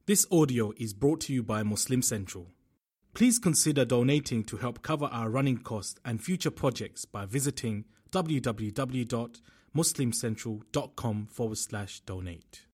This audio is brought to you by Muslim Central. Please consider donating to help cover our running costs and future projects by visiting www.muslimcentral.com/donate.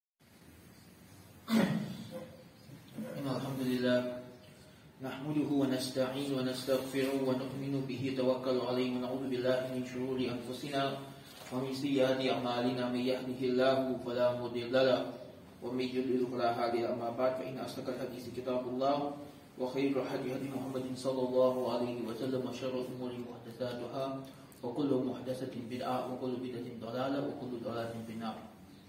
Alhamdulillah, nahmaduhu wa nasta'in wa nastaghfiruh wa nu'minu bihi tawakkalu alayhi wa na'udhu billahi min shururi anfusina wa min sayyiati a'malina may yahdihillahu fala mudilla lahu wa may yudlil fala hadiya lahu. Amma ba'd, fa inna asdaqal hadithi kitabullah wa khayrul hadi hadi Muhammadin sallallahu alayhi wa sallam wa sharrul umuri muhdatsatuha wa kullu muhdatsatin bid'ah wa kullu bid'atin dalalah wa kullu dalalatin fin-nar.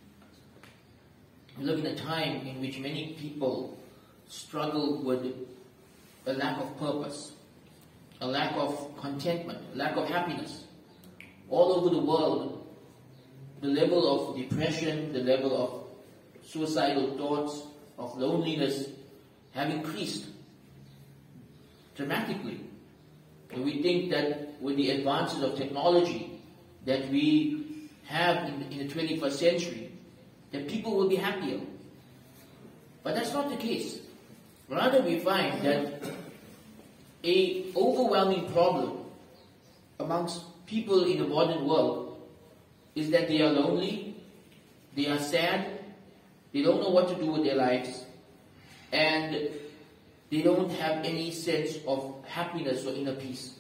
We live in a time in which many people struggle with a lack of purpose, a lack of contentment, a lack of happiness. All over the world, the level of depression, the level of suicidal thoughts, of loneliness have increased dramatically. And we think that with the advances of technology that we have in the 21st century, that people will be happier. But that's not the case. Rather, we find that an overwhelming problem amongst people in the modern world is that they are lonely, they are sad, they don't know what to do with their lives, and they don't have any sense of happiness or inner peace.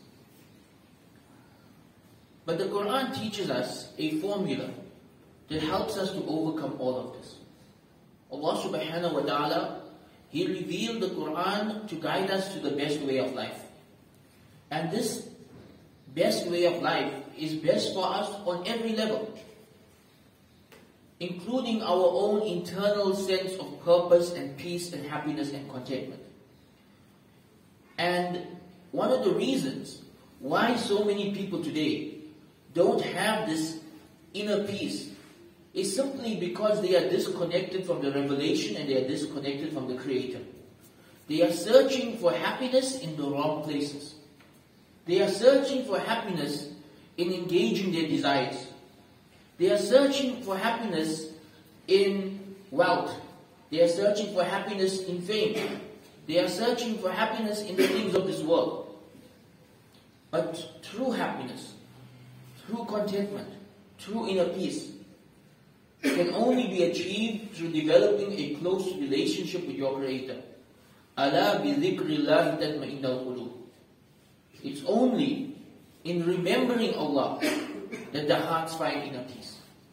But the Quran teaches us a formula that helps us to overcome all of this. Allah subhanahu wa ta'ala, He revealed the Quran to guide us to the best way of life. And this best way of life is best for us on every level, including our own internal sense of purpose and peace and happiness and contentment. And one of the reasons why so many people today don't have this inner peace is simply because they are disconnected from the revelation and they are disconnected from the Creator. They are searching for happiness in the wrong places. They are searching for happiness in engaging their desires. They are searching for happiness in wealth. They are searching for happiness in fame. They are searching for happiness in the things of this world. But true happiness, true contentment, true inner peace can only be achieved through developing a close relationship with your Creator. Ala bi dhikrillahi tatma'innul qulub. It's only in remembering Allah that the hearts find inner peace.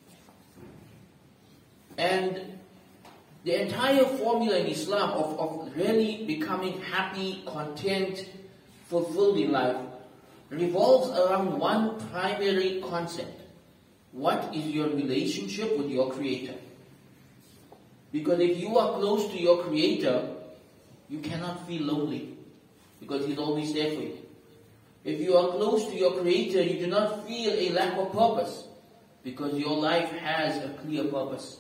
And the entire formula in Islam of really becoming happy, content, fulfilled in life revolves around one primary concept. What is your relationship with your Creator? Because if you are close to your Creator, you cannot feel lonely, because He's always there for you. If you are close to your Creator, you do not feel a lack of purpose, because your life has a clear purpose.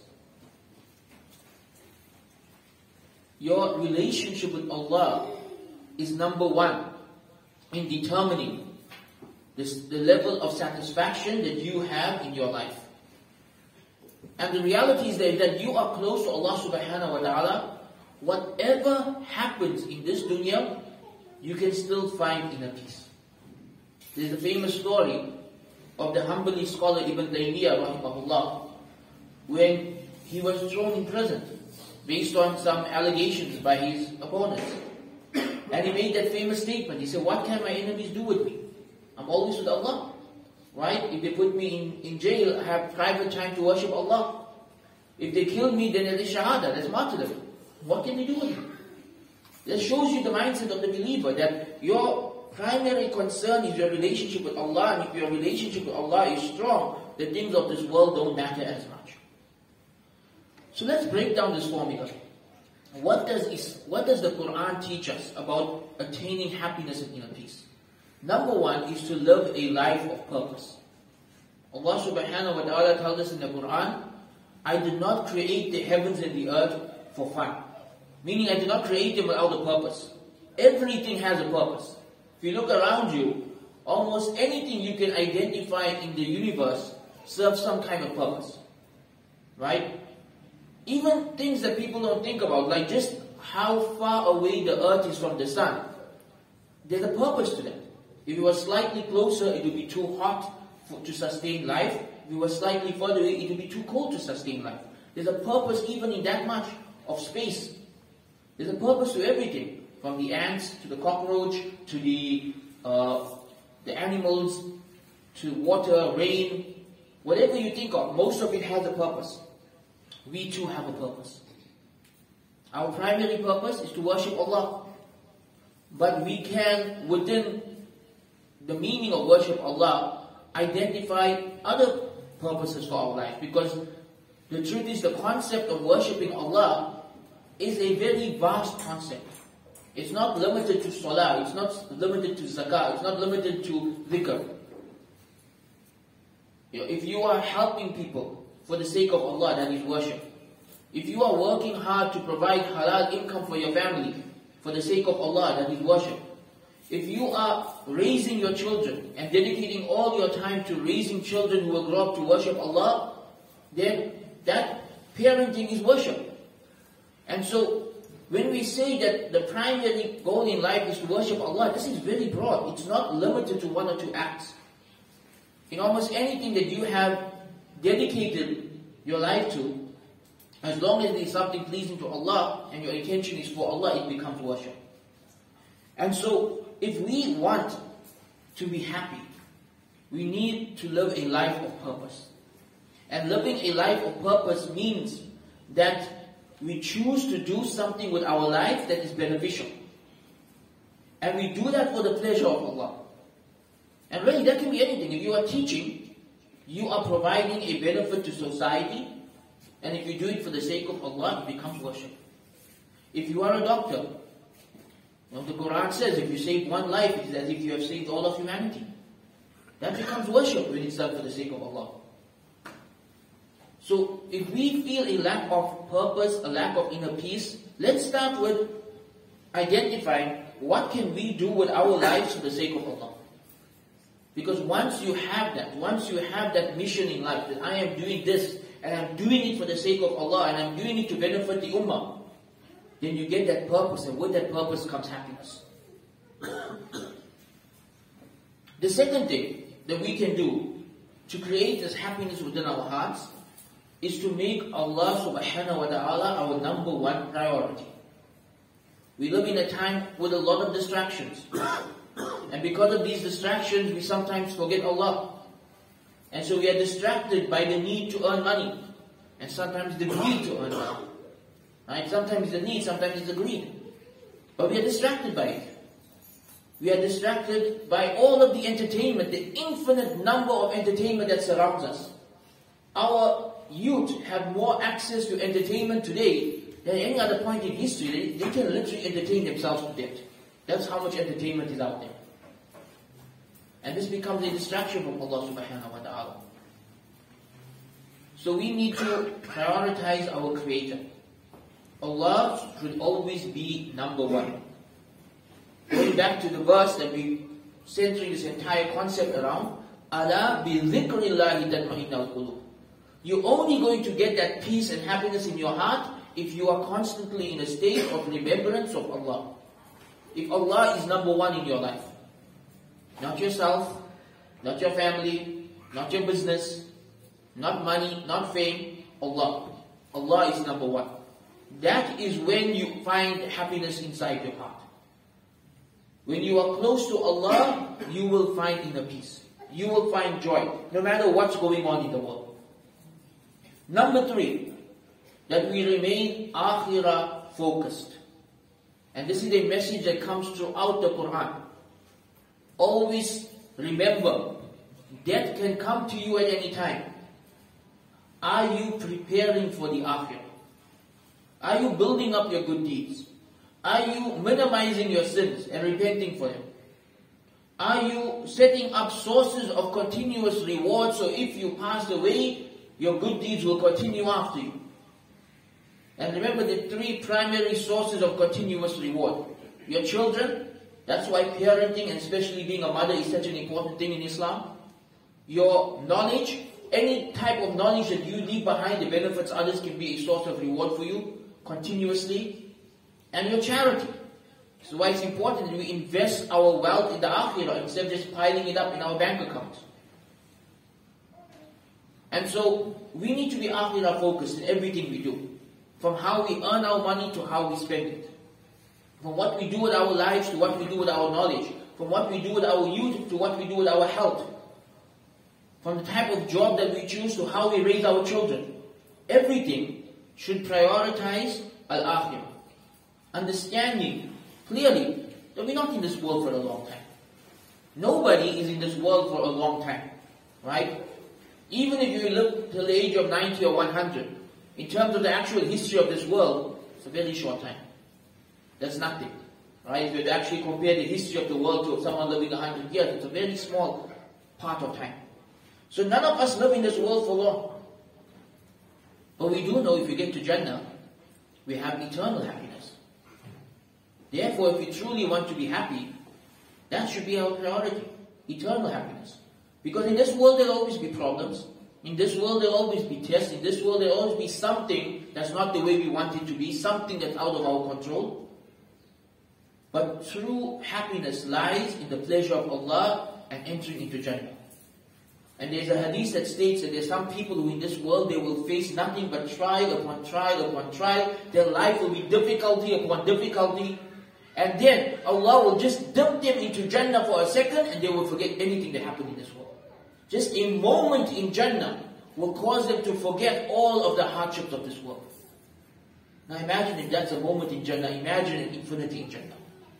Your relationship with Allah is number one in determining the level of satisfaction that you have in your life. And the reality is that you are close to Allah subhanahu wa ta'ala, whatever happens in this dunya, you can still find inner peace. There's a famous story of the Hanbali scholar Ibn Taymiyyah rahimahullah, when he was thrown in prison based on some allegations by his opponents. And he made that famous statement. He said, "What can my enemies do with me? I'm always with Allah, right? If they put me in jail, I have private time to worship Allah. If they kill me, then it is shahada, that's martyrdom. What can they do with me?" That shows you the mindset of the believer, that your primary concern is your relationship with Allah, and if your relationship with Allah is strong, the things of this world don't matter as much. So let's break down this formula. What does the Quran teach us about attaining happiness and inner peace? Number one is to live a life of purpose. Allah subhanahu wa ta'ala tells us in the Quran, "I did not create the heavens and the earth for fun." Meaning, I did not create them without a purpose. Everything has a purpose. If you look around you, almost anything you can identify in the universe serves some kind of purpose. Right? Even things that people don't think about, like just how far away the earth is from the sun. There's a purpose to that. If you were slightly closer, it would be too hot to sustain life. If you were slightly further away, it would be too cold to sustain life. There's a purpose even in that much of space. There's a purpose to everything, from the ants to the cockroach to the animals to water, rain, whatever you think of, most of it has a purpose. We too have a purpose. Our primary purpose is to worship Allah. But we can, within the meaning of worship Allah, identify other purposes for our life. Because the truth is, the concept of worshipping Allah is a very vast concept. It's not limited to salah, it's not limited to zakah, it's not limited to dhikr. If you are helping people for the sake of Allah, that is worship. If you are working hard to provide halal income for your family for the sake of Allah, that is worship. If you are raising your children and dedicating all your time to raising children who will grow up to worship Allah, then that parenting is worship. And so, when we say that the primary goal in life is to worship Allah, this is very broad. It's not limited to one or two acts. In almost anything that you have dedicated your life to, as long as it is something pleasing to Allah and your intention is for Allah, it becomes worship. And so, if we want to be happy, we need to live a life of purpose. And living a life of purpose means that we choose to do something with our life that is beneficial. And we do that for the pleasure of Allah. And really, that can be anything. If you are teaching, you are providing a benefit to society. And if you do it for the sake of Allah, it becomes worship. If you are a doctor, the Quran says, if you save one life, it is as if you have saved all of humanity. That becomes worship when it's done for the sake of Allah. So, if we feel a lack of purpose, a lack of inner peace, let's start with identifying what can we do with our lives for the sake of Allah. Because once you have that mission in life, that I am doing this, and I'm doing it for the sake of Allah, and I'm doing it to benefit the ummah, then you get that purpose, and with that purpose comes happiness. The second thing that we can do to create this happiness within our hearts is to make Allah subhanahu wa ta'ala our number one priority. We live in a time with a lot of distractions. And because of these distractions, we sometimes forget Allah. And so we are distracted by the need to earn money. And sometimes the greed to earn money. Right? Sometimes the need, sometimes it's the greed. But we are distracted by it. We are distracted by all of the entertainment, the infinite number of entertainment that surrounds us. Our youth have more access to entertainment today than any other point in history. They can literally entertain themselves to death. That's how much entertainment is out there. And this becomes a distraction from Allah subhanahu wa ta'ala. So we need to prioritize our Creator. Allah should always be number one. Going back to the verse that we centering this entire concept around, Ala bi dhikrillahi tatma'innul qulub. You're only going to get that peace and happiness in your heart if you are constantly in a state of remembrance of Allah. If Allah is number one in your life. Not yourself, not your family, not your business, not money, not fame, Allah. Allah is number one. That is when you find happiness inside your heart. When you are close to Allah, you will find inner peace. You will find joy, no matter what's going on in the world. Number 3, that we remain akhirah focused. And this is a message that comes throughout the Quran. Always remember, death can come to you at any time. Are you preparing for the akhirah? Are you building up your good deeds? Are you minimizing your sins and repenting for them? Are you setting up sources of continuous reward so if you pass away, your good deeds will continue after you? And remember the 3 primary sources of continuous reward. Your children, that's why parenting and especially being a mother is such an important thing in Islam. Your knowledge, any type of knowledge that you leave behind that benefits others can be a source of reward for you continuously, and your charity. This is why it's important that we invest our wealth in the akhirah instead of just piling it up in our bank accounts. And so we need to be akhirah focused in everything we do. From how we earn our money to how we spend it. From what we do with our lives to what we do with our knowledge. From what we do with our youth to what we do with our health. From the type of job that we choose to how we raise our children. Everything should prioritize al-akhirah. Understanding clearly that we're not in this world for a long time. Nobody is in this world for a long time. Right? Even if you live till the age of 90 or 100, in terms of the actual history of this world, it's a very short time. That's nothing. Right? If you actually compare the history of the world to someone living 100 years, it's a very small part of time. So none of us live in this world for long. But we do know if we get to Jannah, we have eternal happiness. Therefore, if we truly want to be happy, that should be our priority. Eternal happiness. Because in this world there will always be problems. In this world there will always be tests. In this world there will always be something that's not the way we want it to be. Something that's out of our control. But true happiness lies in the pleasure of Allah and entering into Jannah. And there's a hadith that states that there's some people who in this world they will face nothing but trial upon trial upon trial. Their life will be difficulty upon difficulty. And then Allah will just dump them into Jannah for a second and they will forget anything that happened in this world. Just a moment in Jannah will cause them to forget all of the hardships of this world. Now imagine if that's a moment in Jannah. Imagine an infinity in Jannah.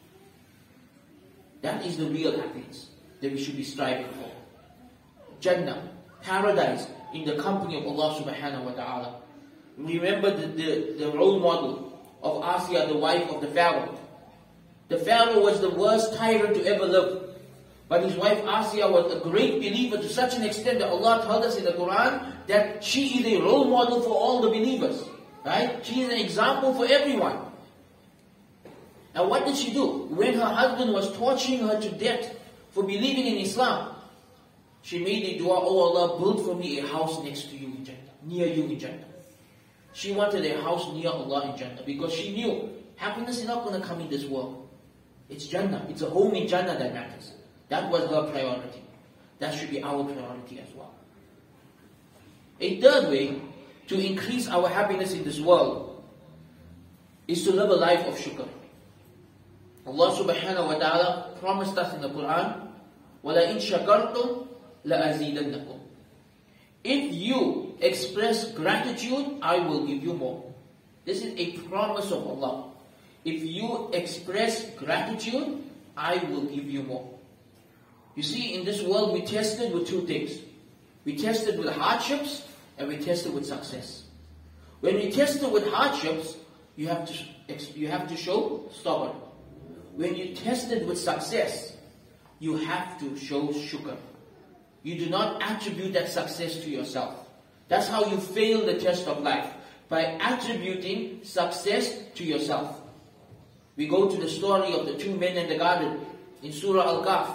That is the real happiness that we should be striving for. Jannah, paradise in the company of Allah subhanahu wa ta'ala. Remember the role model of Asiya, the wife of the Pharaoh. The Pharaoh was the worst tyrant to ever live. But his wife Asiya was a great believer to such an extent that Allah told us in the Quran that she is a role model for all the believers. Right? She is an example for everyone. Now what did she do? When her husband was torturing her to death for believing in Islam, she made a dua, "Oh Allah, build for me a house next to you in Jannah, near you in Jannah." She wanted a house near Allah in Jannah because she knew happiness is not going to come in this world. It's Jannah. It's a home in Jannah that matters. That was her priority. That should be our priority as well. A third way to increase our happiness in this world is to live a life of shukr. Allah subhanahu wa ta'ala promised us in the Quran, وَلَئِن شَكَرْتُمْ لَأَزِيدَنَّكُمْ. If you express gratitude, I will give you more. This is a promise of Allah. If you express gratitude, I will give you more. You see, in this world we tested with two things. We tested with hardships and we tested with success. When we tested with hardships, you have to show sabr. When you tested with success, you have to show shukr. You do not attribute that success to yourself. That's how you fail the test of life, by attributing success to yourself. We go to the story of the two men in the garden in Surah Al-Kahf,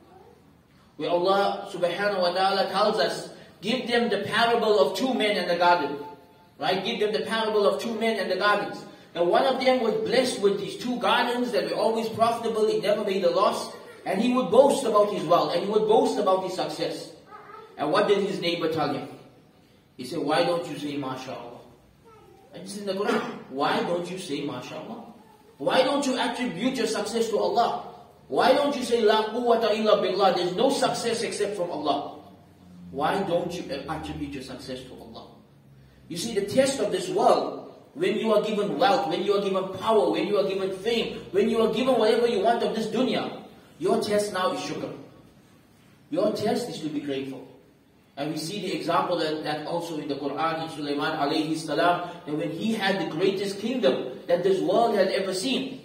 where Allah subhanahu wa ta'ala tells us, give them the parable of two men in the garden. Right? Give them the parable of two men in the gardens. Now one of them was blessed with these two gardens that were always profitable, he never made a loss. And he would boast about his wealth, and he would boast about his success. And what did his neighbor tell him? He said, why don't you say MashaAllah? And it's in the Quran. Why don't you say MashaAllah? Why don't you attribute your success to Allah? Why don't you say La quwwata illa billah? There's no success except from Allah. Why don't you attribute your success to Allah? You see, the test of this world, when you are given wealth, when you are given power, when you are given fame, when you are given whatever you want of this dunya, your test now is shukr. Your test is to be grateful. And we see the example that also in the Quran, in Sulaiman alayhi salam, that when he had the greatest kingdom that this world had ever seen,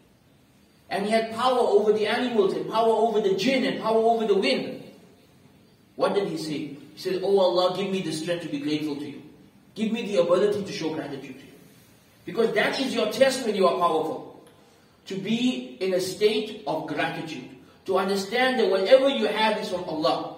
and he had power over the animals, and power over the jinn, and power over the wind, what did he say? He said, "Oh Allah, give me the strength to be grateful to you. Give me the ability to show gratitude to you." Because that is your test when you are powerful. To be in a state of gratitude. To understand that whatever you have is from Allah.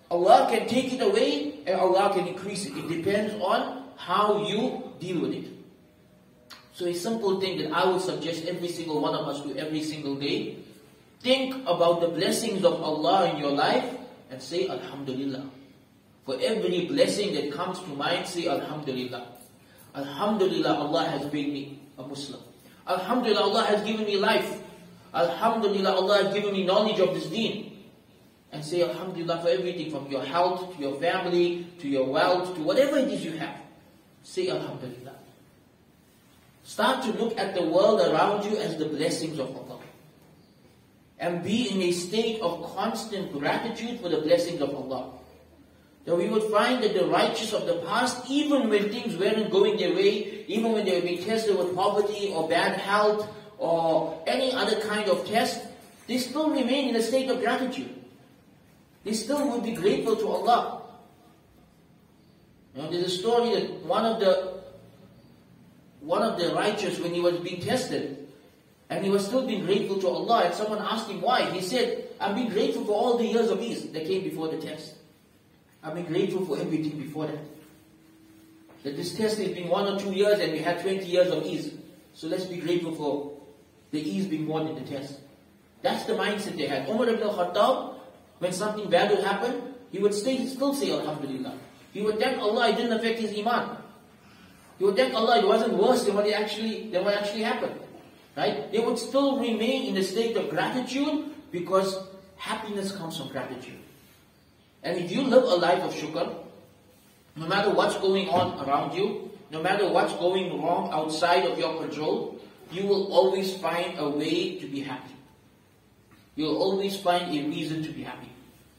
Allah can take it away and Allah can increase it. It depends on how you deal with it. So a simple thing that I would suggest every single one of us do every single day. Think about the blessings of Allah in your life and say Alhamdulillah. For every blessing that comes to mind, say Alhamdulillah. Alhamdulillah, Allah has made me a Muslim. Alhamdulillah, Allah has given me life. Alhamdulillah, Allah has given me knowledge of this deen. And say Alhamdulillah for everything, from your health, to your family, to your wealth, to whatever it is you have. Say Alhamdulillah. Start to look at the world around you as the blessings of Allah. And be in a state of constant gratitude for the blessings of Allah. That we would find that the righteous of the past, even when things weren't going their way, even when they were being tested with poverty or bad health or any other kind of test, they still remain in a state of gratitude. They still would be grateful to Allah. You know, there's a story that one of the righteous, when he was being tested, and he was still being grateful to Allah, and someone asked him why. He said, I'm being grateful for all the years of ease that came before the test. I've been grateful for everything before that. That this test has been 1 or 2 years and we had 20 years of ease. So let's be grateful for the ease being more than the test. That's the mindset they had. Umar ibn al-Khattab, when something bad would happen, he would still say Alhamdulillah. He would thank Allah it didn't affect his iman. He would thank Allah it wasn't worse than what actually happened. Right? They would still remain in a state of gratitude because happiness comes from gratitude. And if you live a life of shukr, no matter what's going on around you, no matter what's going wrong outside of your control, you will always find a way to be happy. You'll always find a reason to be happy.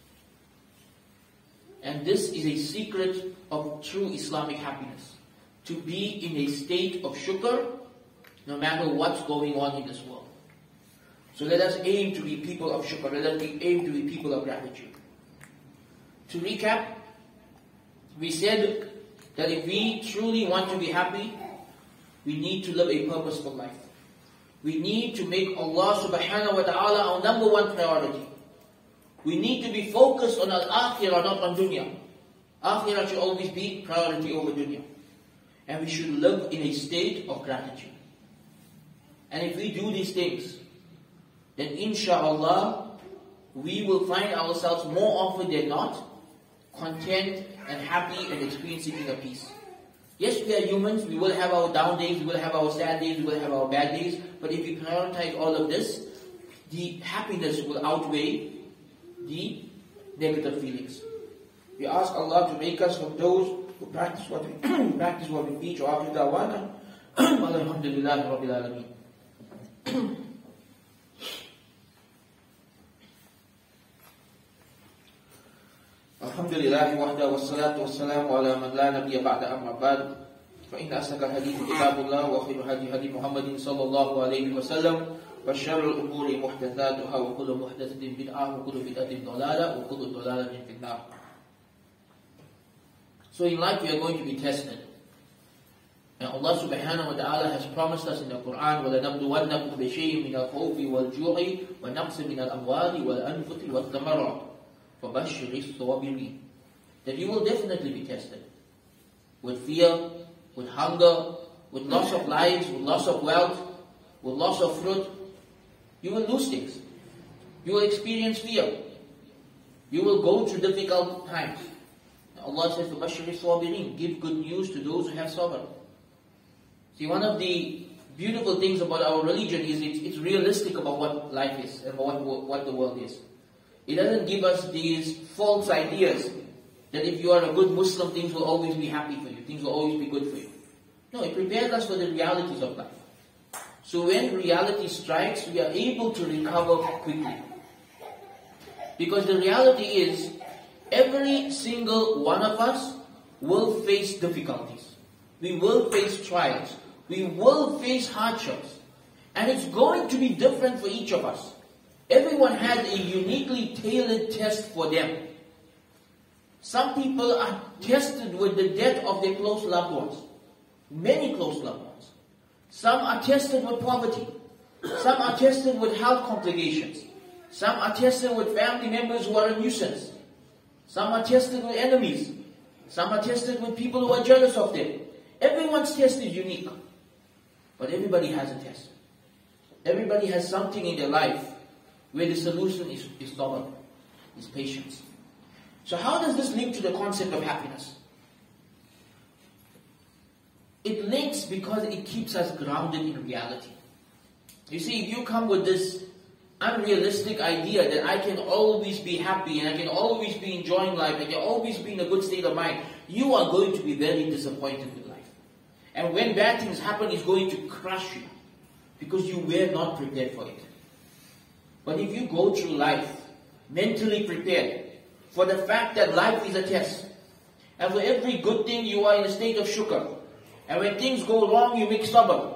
And this is a secret of true Islamic happiness. To be in a state of shukr, no matter what's going on in this world. So let us aim to be people of shukr. Let us aim to be people of gratitude. To recap, we said that if we truly want to be happy, we need to live a purposeful life. We need to make Allah subhanahu wa ta'ala our number one priority. We need to be focused on al-akhirah, not on dunya. Akhirah should always be priority over dunya. And we should live in a state of gratitude. And if we do these things, then inshallah, we will find ourselves more often than not content and happy and experiencing inner peace. Yes, we are humans, we will have our down days, we will have our sad days, we will have our bad days, but if we prioritize all of this, the happiness will outweigh the negative feelings. We ask Allah to make us from those who practice what we teach. Wa akhiru da'wana alhamdulillahi rabbil alameen. Alhamdulillah wahda wassalatu wassalamu ala man la nabiyya ba'da amma ba'd. Fa inna asdaqal hadith kitabullah wa khairu hadi Muhammadin sallallahu alayhi wa sallam wa sharrul umuri muhdathatuha wa kullu muhdathatin bid'ah wa kullu bid'atin dalalah wa kullu dalalatin fin nar. So in life we are going to be tested. And Allah subhanahu wa ta'ala has promised us in the Quran, وَلَنَبْلُوَنَّكُمْ بِشَيْءٍ مِنَ الْخَوْفِ وَالْجُوعِ وَنَقْصٍ مِنَ الْأَمْوَالِ وَالْأَنفُسِ وَالثَّمَرَاتِ فَبَشِّرِ الصَّابِرِينَ. That you will definitely be tested. With fear, with hunger, with loss of lives, with loss of wealth, with loss of fruit. You will lose things. You will experience fear. You will go through difficult times. Allah says, فَبَشِّرِ الصَّابِرِينَ. Give good news to those who have sabr. See, one of the beautiful things about our religion is it's realistic about what life is and what the world is. It doesn't give us these false ideas that if you are a good Muslim, things will always be happy for you, things will always be good for you. No, it prepares us for the realities of life. So when reality strikes, we are able to recover quickly. Because the reality is, every single one of us will face difficulties. We will face trials. We will face hardships. And it's going to be different for each of us. Everyone has a uniquely tailored test for them. Some people are tested with the death of their close loved ones. Many close loved ones. Some are tested with poverty. Some are tested with health complications. Some are tested with family members who are a nuisance. Some are tested with enemies. Some are tested with people who are jealous of them. Everyone's test is unique. But everybody has a test. Everybody has something in their life where the solution is sabr, is patience. So how does this link to the concept of happiness? It links because it keeps us grounded in reality. You see, if you come with this unrealistic idea that I can always be happy and I can always be enjoying life, I can always be in a good state of mind, you are going to be very disappointed with life. And when bad things happen, it's going to crush you because you were not prepared for it. But if you go through life mentally prepared for the fact that life is a test, and for every good thing you are in a state of shukr, and when things go wrong you make sabr,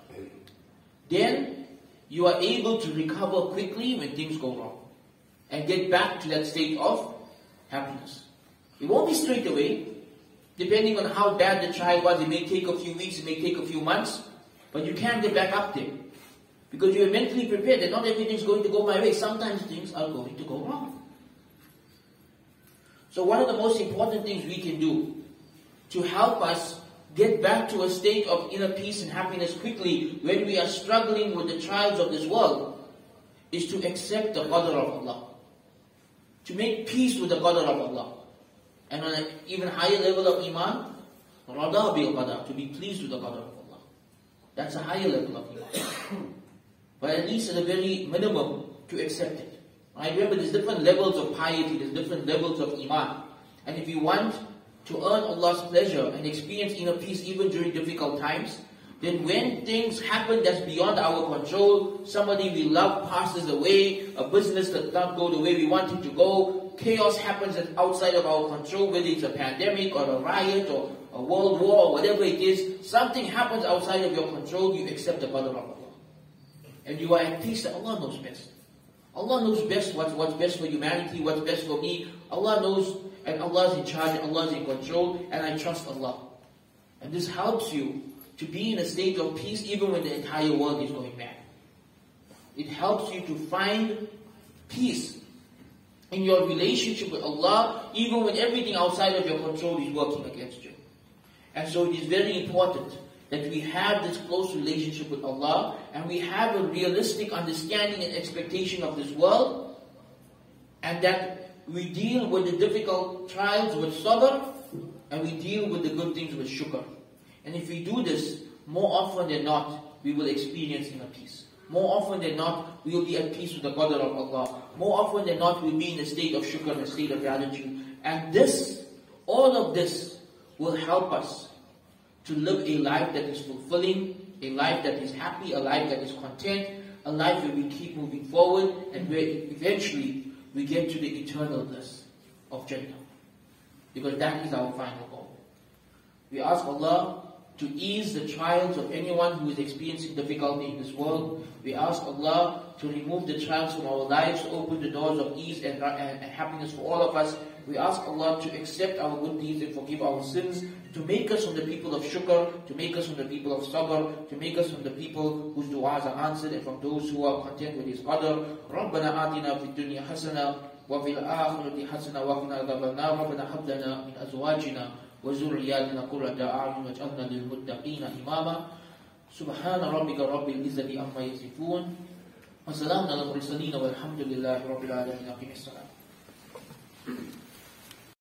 then you are able to recover quickly when things go wrong and get back to that state of happiness. It won't be straight away. Depending on how bad the trial was, it may take a few weeks, it may take a few months, but you can get back up there. Because you are mentally prepared that not everything is going to go my way. Sometimes things are going to go wrong. So one of the most important things we can do to help us get back to a state of inner peace and happiness quickly when we are struggling with the trials of this world is to accept the qadr of Allah. To make peace with the qadr of Allah. And on an even higher level of iman, rada bil qadar, to be pleased with the qadr of Allah. That's a higher level of iman. But at least at a very minimum, to accept it. Right? Remember, there's different levels of piety, there's different levels of iman. And if you want to earn Allah's pleasure and experience inner peace even during difficult times, then when things happen that's beyond our control, somebody we love passes away, a business that doesn't go the way we want it to go, chaos happens that's outside of our control, whether it's a pandemic or a riot or a world war or whatever it is, something happens outside of your control, you accept the qadr of Allah. And you are at peace that Allah knows best. Allah knows best what's best for humanity, what's best for me. Allah knows, and Allah is in charge, and Allah is in control, and I trust Allah. And this helps you to be in a state of peace even when the entire world is going bad. It helps you to find peace in your relationship with Allah even when everything outside of your control is working against you. And so it is very important that we have this close relationship with Allah and we have a realistic understanding and expectation of this world, and that we deal with the difficult trials with sabr and we deal with the good things with shukr. And if we do this, more often than not, we will experience inner peace. More often than not, we will be at peace with the qadr of Allah. More often than not, we will be in a state of shukr, and a state of gratitude. And this, all of this, will help us to live a life that is fulfilling, a life that is happy, a life that is content, a life where we keep moving forward, and where eventually we get to the eternalness of Jannah. Because that is our final goal. We ask Allah to ease the trials of anyone who is experiencing difficulty in this world. We ask Allah to remove the trials from our lives, to open the doors of ease and happiness for all of us. We ask Allah to accept our good deeds and forgive our sins, to make us from the people of shukr, to make us from the people of sabr, to make us from the people whose du'as are answered, and from those who are content with His qadr. رَبَّنَا آتِنَا فِي الدُّنْيَا حَسَنَةً وَفِي الْآخِرَةِ حَسَنَةً وَقِنَا عَذَابَ النَّارِ رَبَّنَا هَبْ لَنَا مِنْ أَزْوَاجِنَا وذرياتنا قرة أعين واجعلنا للمتقين إماما سبحان ربك رب العزة عما يصفون وسلام على المرسلين والحمد لله رب العالمين.